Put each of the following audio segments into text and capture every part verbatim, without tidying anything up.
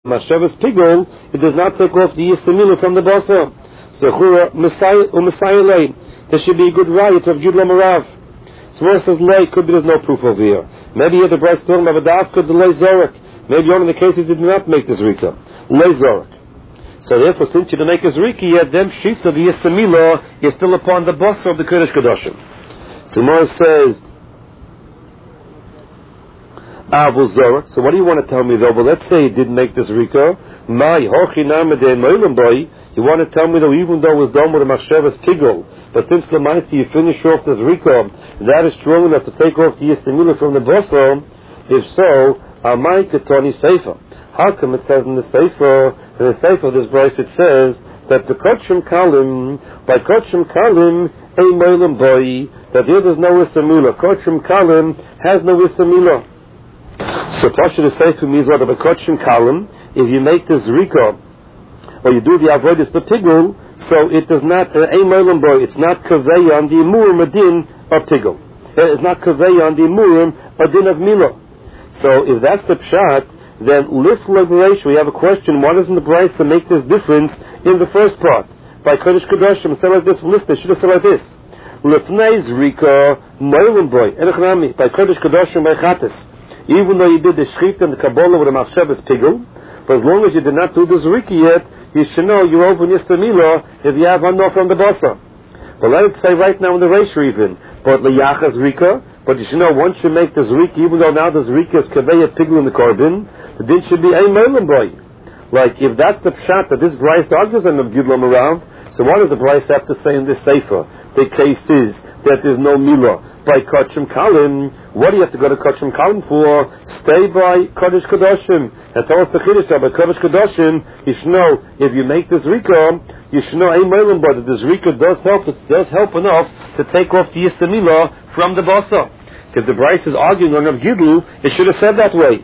Mashevas Pigol, it does not take off the Yisamilah from the Basar. Zechura Messiah Lay. There should be a good riot of Gidla Marav. So where it says Lay, could be there's no proof over here. Maybe here the Bryce talking about Adav could the Lay Zorak. Maybe one of the cases did not make this Rika. Lay Zorak. So therefore, since you didn't make a Zrika yet, them sheets of the Yisamilah is still upon the Basar of the Kodesh Kedoshim. So Mor says, Avul Zorak. So what do you want to tell me though? But let's say he didn't make this Rika. My Hochinam de Moilim Boy. You want to tell me that even though it was done with a Machshavas Pigol, but since the mighty you finish off this Rika, that is strong enough to take off the Yisamilah from the Basar. If so, Amai Ketoni Sefer. How come it says in the Sefer, in the Sefer of this Bryce it says that the Kotshim Kalim, by Kotshim Kalim, a Moilim Boy, that there is no Yisamilah. Kotshim Kalim has no Yisamilah. So Pasha the Sefer means that by Kotshim Kalim, if you make this Rika, or you do the avodas b'pigul, so it does not a uh, moilim boy. It's not kavei on the imurim adin of pigul. It's not kavei on the imurim adin of mila. So if that's the pshat, then lift liberation. We have a question: why doesn't the Bryce make this difference in the first part? By kodesh kedoshim, say like this. List it should have said like this: lifnei zrika moilim boy enechnami by kodesh kedoshim by chatas. Even though you did the shchita and the kabbalah with a machshavas pigul, but as long as you did not do the zrika yet, you should know you're over Yistamila if you have enough from the Basar. But let it say right now in the Reish even, but Liyachas Rika, but you should know once you make the Zrika, even though now the Zrika is Kaveya Pigl in the Korban, the din should be a Merlin boy. Like, if that's the pshat that this Bryce argues on the Gidlam around, so what does the Bryce have to say in this Sefer? The case is that there's no Milah. By Kotshim Kalim, what do you have to go to Kotshim Kalim for? Stay by Kodesh Kedoshim. And tell us the Chiddush by Kodesh Kedoshim, you should know, if you make this Rika, you should know, a Merlin boy, that this Rika does help, it does help enough to take off the Yistamila from the Basar. So if the Bryce is arguing on Rav Gidl, it should have said that way.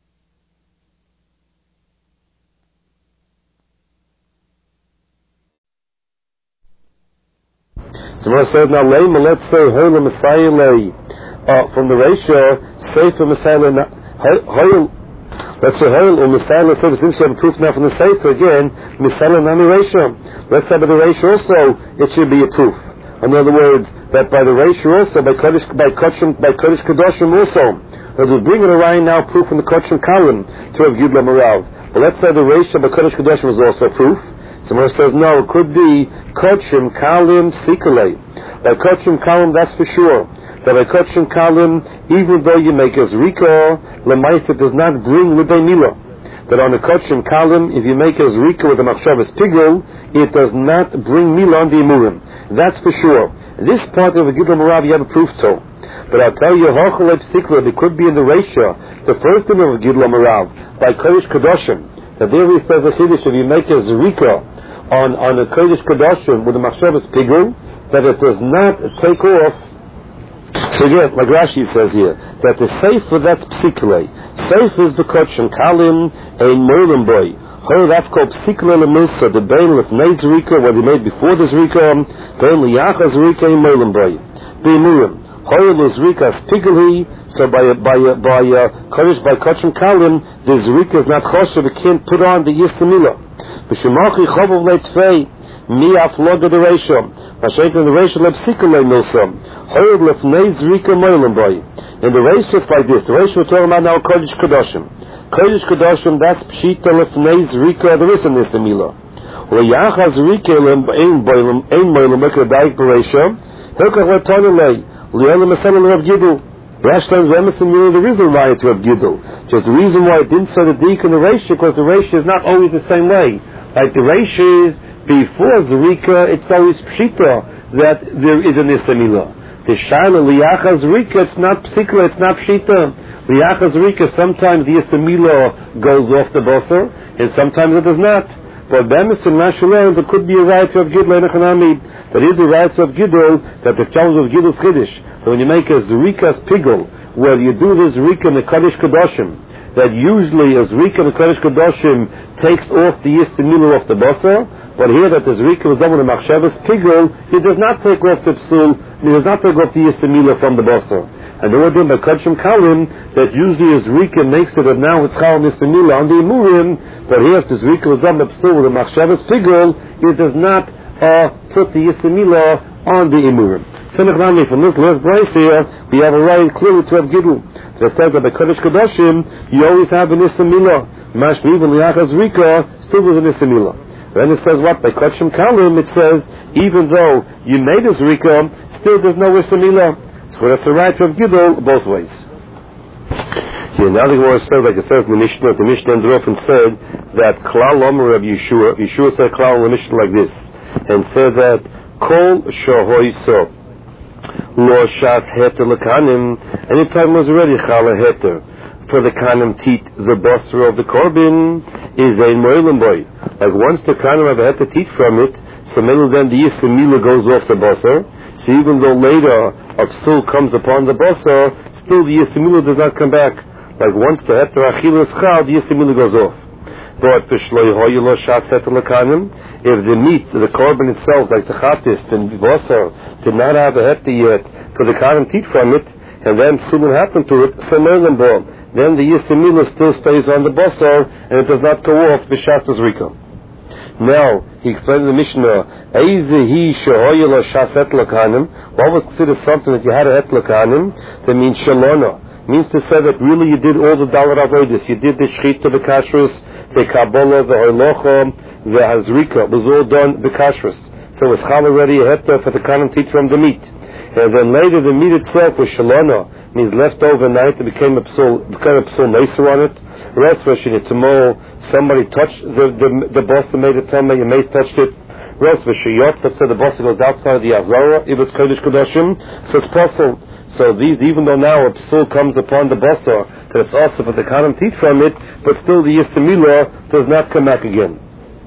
So when I said now, let's say, Hoyle Messiah lay, uh, from the ratio, Sefer Messiah lay, Hoyle, let's say, Hoyle or Messiah lay, since you have a proof now from the Sefer again, Messiah nami ratio. Let's say by the ratio also, it should be a proof. In other words, that by the ratio also, by Kodesh, by Kodesh, by Kodesh Kedoshim also, as we bring it around now, proof from the Kodesh Kalim to have Gidla Marav. But let's say the ratio by Kodesh Kedoshim is also proof. Someone says, no, it could be Kotshim Kalim Sikale. By Kotshim Kalim, that's for sure. That by Kotshim Kalim, even though you make a Zrika, Lemaisa does not bring Lidei Mila. That on the Kotshim Kalim, if you make a Zrika with a Machshavas Pigul, it does not bring Mila on the Imurim. That's for sure. This part of the Gidla Marav, you have a proof to. But I'll tell you, Hochaleb Sikla, it could be in the ratio. The first thing of Gidla Marav, by Kodesh Kedoshim, that there is the Chiddush, if you make a Zrika, on on a Kodesh Kedoshim with a Machshavas Pigul, that it does not take off. So again, like Rashi says here, that the Sefer that's Psikle. Sefer is the Kotshim Kalim a Merlin boy. Oh, that's called Psikle Lemilsa, the Bain of Neiz Rika, what he made before this Rika, Bain Liyachas Rika a Merlin boy. Beimurim. Hoyle is Rika's Pigulhi, so by by by uh, Kodesh by Kotshim Kalim, this Rika is not Choshev, it can't put on the Yistamila. B'shemachi chovov leitzvei mi afloga the ratio. Mashenka the ratio lepsikalei milsam. Hoyed lefnei zrika moilim boy. And the ratio is like this. The ratio we're talking about now Kodesh Kedoshim. Kodesh Kedoshim, that's pshita lefnei zrika. There is a nistamila. Leyacha zrika ein boilim ein moilim mekar daik b'ratio. Hilkach letonelei li'elim eselim Rav Gidl. Rashi times Emerson, you know, there is a riot to have Gidl. Just the reason why it didn't say the dik in the ratio, because the ratio is not always the same way. Like the ratio is, before Zrika, it's always Pshita, that there is an Istamila. The Shaila, Liyacha Zrika, it's not Psikla, it's not Pshita. Liyacha Zrika, sometimes the Istamila goes off the Basar, and sometimes it does not. But Emerson, Rashi learns, there could be a riot to have Gidl in Echanami. There is a riot to have Gidl, that the challenge of Gidl's Chiddush. When you make a Zrika's Pigul, where you do the Zrika in the Kodesh Kedoshim, that usually a Zrika in the Kodesh Kedoshim takes off the Yistamila off the Basar, but here that the Zrika was done with the Machshavas Pigul, it does not take off the Psul, it does not take off the Yistamila from the Basar. And the word by Kodshim Kalim, that usually is Rika makes it, and now it's Chal Nisimila on the Imurim, but here if this Rika was done by Psul with the Machshavas Pigul, it does not uh, put the Yisimila on the Imurim. From this last place here, we have a right clearly to have Gidl. It says that by Kodesh Kodashim, you always have an Isimila. Mashmiv and Liachas Rika still was an Isimila. Then it says what? By Kodshim Kalim, it says, even though you made this Rika, still there's no Isimila. So that's a right to have Gidl both ways. Here, now the Gemara says, like it says in the Mishnah, the Mishnah ends off and said that Klal Omer of Yeshua, Yeshua said Klal in the Mishnah like this, and said that Kol Shohoi So Lo Shas Heter Lekanim, anytime was already Chala Heter for the Kanim Teat, the Bosser of the Korban is a Moilim Boy. Like once the Kanim have had to teat from it, so maybe then the Yisimila goes off the Bosser. So even though later a psul comes upon the Bosser, still the Yisimila does not come back. Like once the Heter Achil is Chal, the Yisimila goes off. But if the meat, the korban itself, like the chatis, the Bosser, did not have a Heter yet, so the Kanim teat from it, and then psul happened to it, so then the Yisimila still stays on the Bosser, and it does not go off the Shastas Rika. Now, he explained in the Mishnah, what was considered something that you had a het lekanim? That means shalona. Means to say that really you did all the dalar avodas. You did the shchita, the kashrus, the kabbalah, the oilocha, the hazrika. It was all done the kashrus. So it was chal already a het for the kanim teach from the meat. And then later the meat itself was shalona. Means left overnight, it became a psul, became a psul meiser on it. Rest version, tomorrow somebody touched the the, the boss and made it tell me your mace touched it. Rest version, let's say the boss goes outside of the Azara, it was Kodesh Kodashim, so it's possible. So these, even though now a psul comes upon the bossa, that it's also for the Kanim teach from it, but still the Yisimila does not come back again.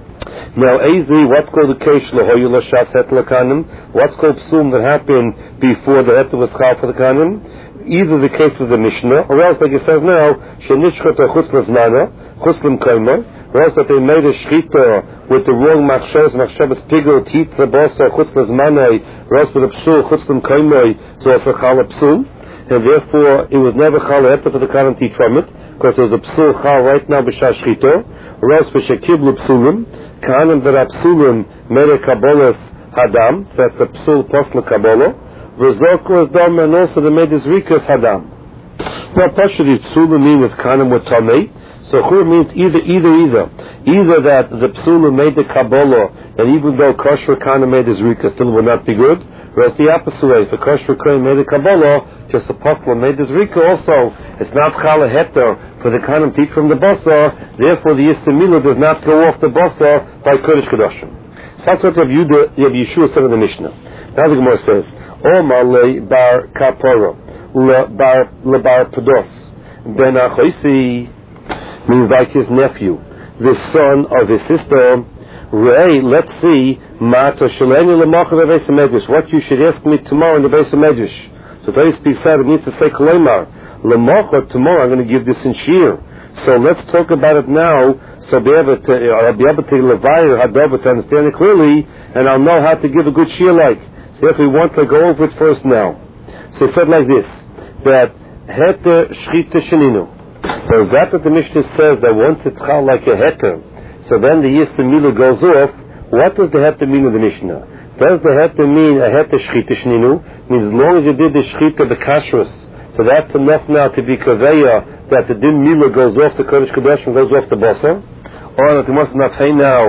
Now, Ezi, what's called the Kesh Lahoyula Shas Het Lakanim? What's called psul that happened before the Het was Chal for the Kanim? Either the case of the Mishnah, or else, like it says now, Shenishchot Chutz Lazmana, Chuslim Kaimer, or else that they made a shchita with the wrong machshavas, machshavas pigul, teeth, the bossa, Chutz Lazmana, or else with a psul, Chuslim Kaimer, so also Chala psul, and therefore it was never Chala Heta for the Kanim teeth from it, because there was a psul Chal right now, B'shah shchita, or else for Shekiblu psulim, Kanim that are psulim, made a Kabbalah's Hadam, so that's a psul posla Kabbalah, V'zoko is dam, and also they made this rikas hadam. Now, partially, psula means that kanim were tamei. So chur means either, either, either. Either that the psula made the kabbalah, and even though kosher kanim made his rikas, still will not be good. Whereas the opposite way, if a kosher kanim made the kabbalah, just a apostle made his rika also, it's not chala heter for the kanim teach from the basa. Therefore, the Yisimila does not go off the basa by Kodesh Kodashim. So that's what Rav Yeshua said in the Mishnah. Now the Gemara says, Omar le bar kaporo le bar le bar pedos ben achoisi means like his nephew, the son of his sister. Rei, let's see, mata shaleni lemachav beis hamedrash. What you should ask me tomorrow in the beis hamedrash. So Torah speaks out. It needs to say kalemar lemachav. Tomorrow I'm going to give this in shir. So let's talk about it now. So I'll be able to, I'll be able to levayir hadava to understand it clearly, and I'll know how to give a good shir like. So if we want to go over it first now. So it said like this, that heter shchita sheninu. So is that what the Mishnah says, that once it's chal like a heter, so then the Yisimila goes off. What does the heter mean in the Mishnah? Does the heter mean a heter shchita sheninu? Means as long as you did the shchita, the kashrus, so that's enough now to be kaveya, that the din mila goes off the Kodesh Kodashim, goes off the basa, or that it must not pay now